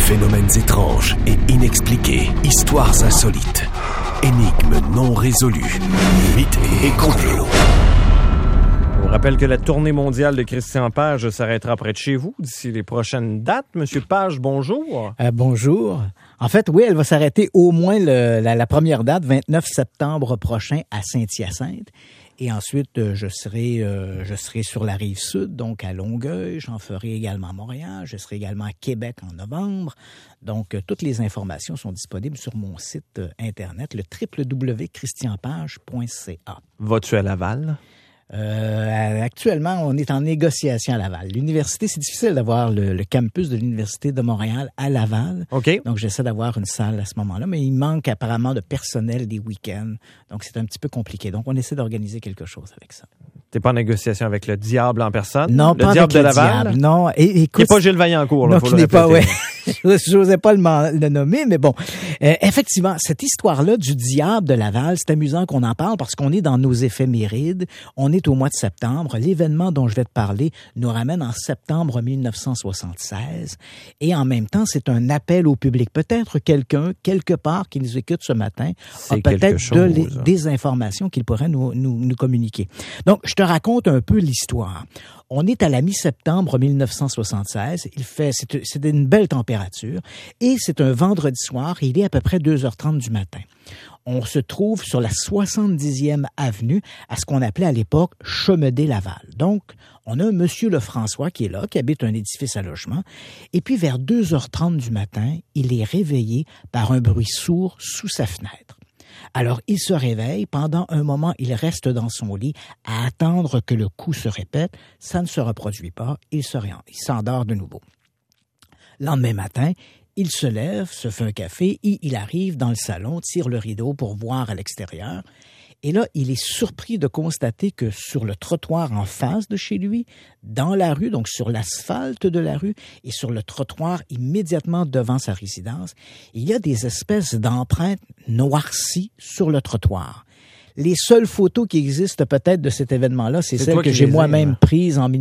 Phénomènes étranges et inexpliqués, histoires insolites, énigmes non résolues, mythes et complots. Je vous rappelle que la tournée mondiale de Christian Page s'arrêtera près de chez vous d'ici les prochaines dates. Monsieur Page, bonjour. Bonjour. En fait, oui, elle va s'arrêter au moins la première date, 29 septembre prochain à Saint-Hyacinthe. Et ensuite, je serai sur la rive sud, donc à Longueuil. J'en ferai également à Montréal. Je serai également à Québec en novembre. Donc, toutes les informations sont disponibles sur mon site Internet, le www.christianpage.ca. Vas-tu à Laval? Actuellement, on est en négociation à Laval. L'université, c'est difficile d'avoir le campus de l'Université de Montréal à Laval. OK. Donc, j'essaie d'avoir une salle à ce moment-là, mais il manque apparemment de personnel des week-ends. Donc, c'est un petit peu compliqué. Donc, on essaie d'organiser quelque chose avec ça. T'es pas en négociation avec le diable en personne? Non, le pas diable avec de le Laval? diable. Non, écoute, qui n'est pas Gilles Vaillancourt, là, non, faut qui le n'est pas, répéter. ouais. J'osais pas le nommer, mais bon. Effectivement, cette histoire-là du diable de Laval, c'est amusant qu'on en parle parce qu'on est dans nos éphémérides. On est au mois de septembre. L'événement dont je vais te parler nous ramène en septembre 1976. Et en même temps, c'est un appel au public. Peut-être quelqu'un, quelque part, qui nous écoute ce matin, a peut-être des informations qu'il pourrait nous communiquer. Donc, je te raconte un peu l'histoire. On est à la mi-septembre 1976. C'est une belle température et c'est un vendredi soir. Il est à peu près 2h30 du matin. On se trouve sur la 70e avenue à ce qu'on appelait à l'époque Chemeday-Laval. Donc, on a un monsieur Lefrançois qui est là, qui habite un édifice à logement. Et puis, vers 2h30 du matin, il est réveillé par un bruit sourd sous sa fenêtre. Alors, il se réveille. Pendant un moment, il reste dans son lit à attendre que le coup se répète. Ça ne se reproduit pas. Il s'endort de nouveau. Lendemain matin, il se lève, se fait un café et il arrive dans le salon, tire le rideau pour voir à l'extérieur. Et là, il est surpris de constater que sur le trottoir en face de chez lui, dans la rue, donc sur l'asphalte de la rue, et sur le trottoir immédiatement devant sa résidence, il y a des espèces d'empreintes noircies sur le trottoir. Les seules photos qui existent peut-être de cet événement-là, c'est celles que j'ai moi-même prises en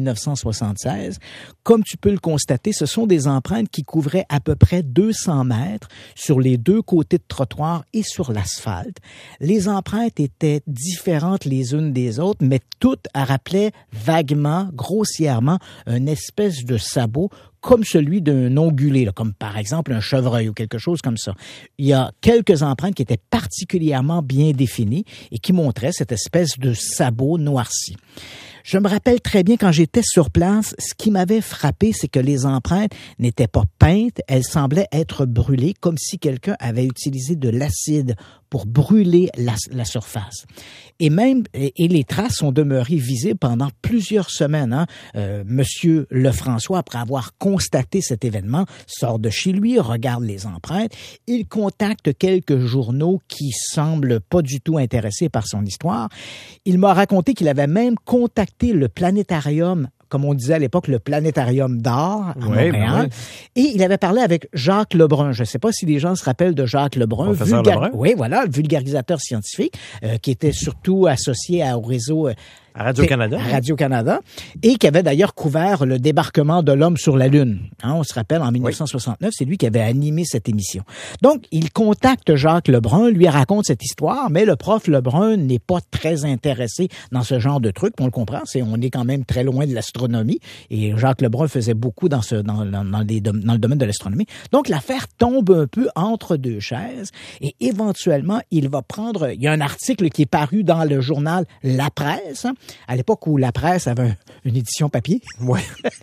1976. Comme tu peux le constater, ce sont des empreintes qui couvraient à peu près 200 mètres sur les deux côtés de trottoir et sur l'asphalte. Les empreintes étaient différentes les unes des autres, mais toutes rappelaient vaguement, grossièrement, une espèce de sabot comme celui d'un ongulé, là, comme par exemple un chevreuil ou quelque chose comme ça. Il y a quelques empreintes qui étaient particulièrement bien définies et qui montraient cette espèce de sabot noirci. Je me rappelle très bien quand j'étais sur place, ce qui m'avait frappé, c'est que les empreintes n'étaient pas peintes, elles semblaient être brûlées, comme si quelqu'un avait utilisé de l'acide pour brûler la surface. Et les traces sont demeurées visibles pendant plusieurs semaines. Monsieur Lefrançois, après avoir constaté cet événement, sort de chez lui, regarde les empreintes. Il contacte quelques journaux qui semblent pas du tout intéressés par son histoire. Il m'a raconté qu'il avait même contacté le planétarium, comme on disait à l'époque, le planétarium d'art à Montréal. Et il avait parlé avec Jacques Lebrun. Je ne sais pas si les gens se rappellent de Jacques Lebrun. Lebrun. Oui, voilà, le vulgarisateur scientifique, qui était surtout associé au réseau... À Radio-Canada. À Radio-Canada. Et qui avait d'ailleurs couvert le débarquement de l'homme sur la Lune. On se rappelle, en 1969, c'est lui qui avait animé cette émission. Donc, il contacte Jacques Lebrun, lui raconte cette histoire, mais le prof Lebrun n'est pas très intéressé dans ce genre de truc. On le comprend, on est quand même très loin de l'astronomie. Et Jacques Lebrun faisait beaucoup dans le domaine de l'astronomie. Donc, l'affaire tombe un peu entre deux chaises. Et éventuellement, il y a un article qui est paru dans le journal La Presse, à l'époque où La Presse avait une édition papier. Ouais.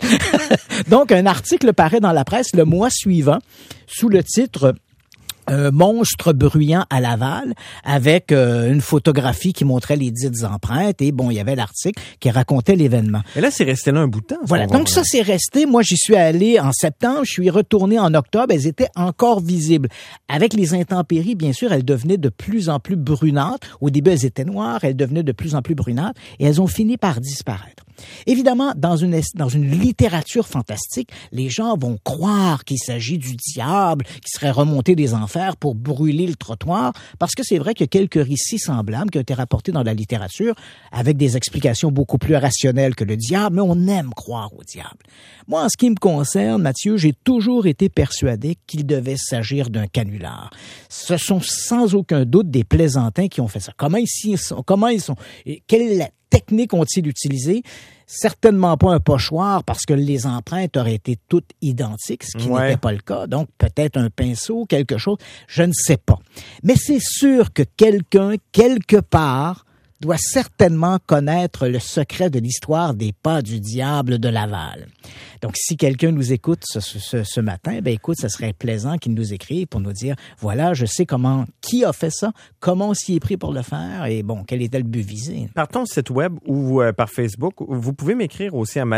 Donc, un article paraît dans La Presse le mois suivant sous le titre « Monstre bruyant à Laval » avec une photographie qui montrait les dites empreintes et bon, il y avait l'article qui racontait l'événement. Et là, c'est resté là un bout de temps. Voilà, donc ça, c'est resté. Moi, j'y suis allé en septembre, je suis retourné en octobre, elles étaient encore visibles. Avec les intempéries, bien sûr, elles devenaient de plus en plus brunâtres. Au début, elles étaient noires, elles devenaient de plus en plus brunâtres et elles ont fini par disparaître. Évidemment, dans une littérature fantastique, les gens vont croire qu'il s'agit du diable qui serait remonté des enfers faire pour brûler le trottoir, parce que c'est vrai qu'il y a quelques récits semblables qui ont été rapportés dans la littérature avec des explications beaucoup plus rationnelles que le diable, mais on aime croire au diable. Moi, en ce qui me concerne, Mathieu, j'ai toujours été persuadé qu'il devait s'agir d'un canular. Ce sont sans aucun doute des plaisantins qui ont fait ça. Comment ils sont, quelle technique ont-ils utilisé? Certainement pas un pochoir parce que les empreintes auraient été toutes identiques, ce qui n'était pas le cas. Donc, peut-être un pinceau, quelque chose, je ne sais pas. Mais c'est sûr que quelqu'un, quelque part, doit certainement connaître le secret de l'histoire des pas du diable de Laval. Donc, si quelqu'un nous écoute ce matin, ben écoute, ça serait plaisant qu'il nous écrive pour nous dire, voilà, je sais qui a fait ça, comment on s'y est pris pour le faire et bon, quel était le but visé. Par ton site web ou par Facebook, vous pouvez m'écrire aussi à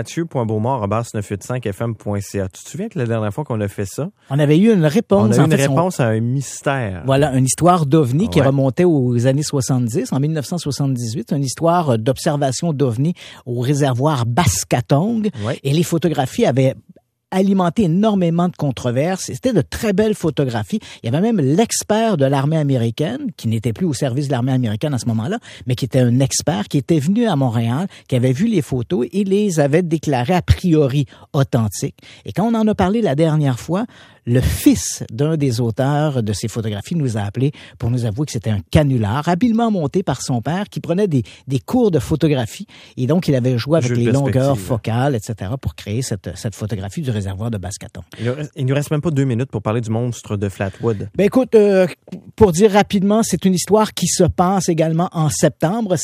mathieu.beaumont@985fm.ca. Tu te souviens que la dernière fois qu'on a fait ça? On avait eu une réponse. On a eu une réponse à un mystère. Voilà, une histoire d'OVNI qui remontait aux années 70, en 1978, une histoire d'observation d'OVNI au réservoir Baskatong. Ouais. Et les photographies avaient alimenté énormément de controverses. C'était de très belles photographies. Il y avait même l'expert de l'armée américaine, qui n'était plus au service de l'armée américaine à ce moment-là, mais qui était un expert, qui était venu à Montréal, qui avait vu les photos et les avait déclarées a priori authentiques. Et quand on en a parlé la dernière fois, le fils d'un des auteurs de ces photographies nous a appelé pour nous avouer que c'était un canular habilement monté par son père qui prenait des cours de photographie et donc il avait joué avec les longueurs focales, etc. pour créer cette photographie du réservoir de Baskatong. Il nous reste même pas 2 minutes pour parler du monstre de Flatwood. Ben écoute, pour dire rapidement, c'est une histoire qui se passe également en septembre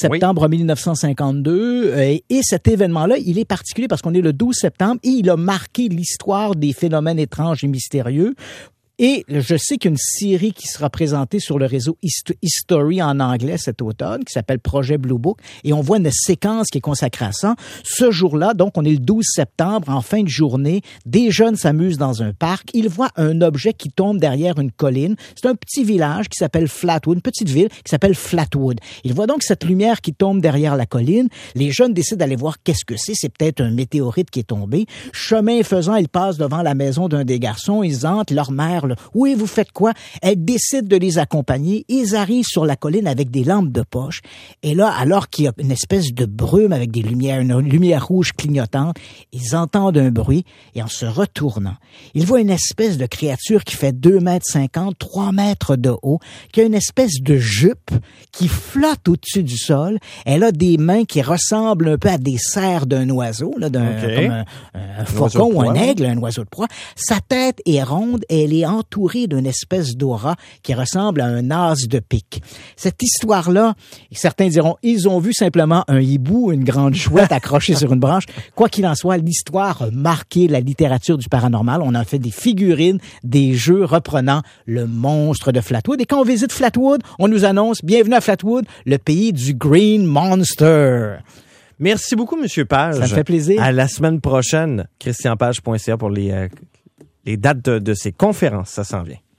1952 et cet événement-là, il est particulier parce qu'on est le 12 septembre et il a marqué l'histoire des phénomènes étranges et mystérieux. Et je sais qu'il y a une série qui sera présentée sur le réseau History en anglais cet automne, qui s'appelle Projet Blue Book, et on voit une séquence qui est consacrée à ça. Ce jour-là, donc on est le 12 septembre, en fin de journée, des jeunes s'amusent dans un parc, ils voient un objet qui tombe derrière une colline. C'est un petit village qui s'appelle Flatwood, une petite ville qui s'appelle Flatwood. Ils voient donc cette lumière qui tombe derrière la colline. Les jeunes décident d'aller voir qu'est-ce que c'est. C'est peut-être un météorite qui est tombé. Chemin faisant, ils passent devant la maison d'un des garçons, ils entrent, leur mère oui, vous faites quoi? Elle décide de les accompagner. Ils arrivent sur la colline avec des lampes de poche. Et là, alors qu'il y a une espèce de brume avec une lumière rouge clignotante, ils entendent un bruit et en se retournant, ils voient une espèce de créature qui fait 2,50 m, 3 mètres de haut, qui a une espèce de jupe qui flotte au-dessus du sol. Elle a des mains qui ressemblent un peu à des serres d'un oiseau, là, comme un faucon ou un aigle, un oiseau de proie. Sa tête est ronde et elle est entouré d'une espèce d'aura qui ressemble à un as de pique. Cette histoire-là, certains diront, ils ont vu simplement un hibou, une grande chouette accrochée sur une branche. Quoi qu'il en soit, l'histoire a marqué la littérature du paranormal. On a fait des figurines, des jeux reprenant le monstre de Flatwood. Et quand on visite Flatwood, on nous annonce, bienvenue à Flatwood, le pays du Green Monster. Merci beaucoup, Monsieur Page. Ça me fait plaisir. À la semaine prochaine, christianpage.ca pour les dates de ces conférences, ça s'en vient.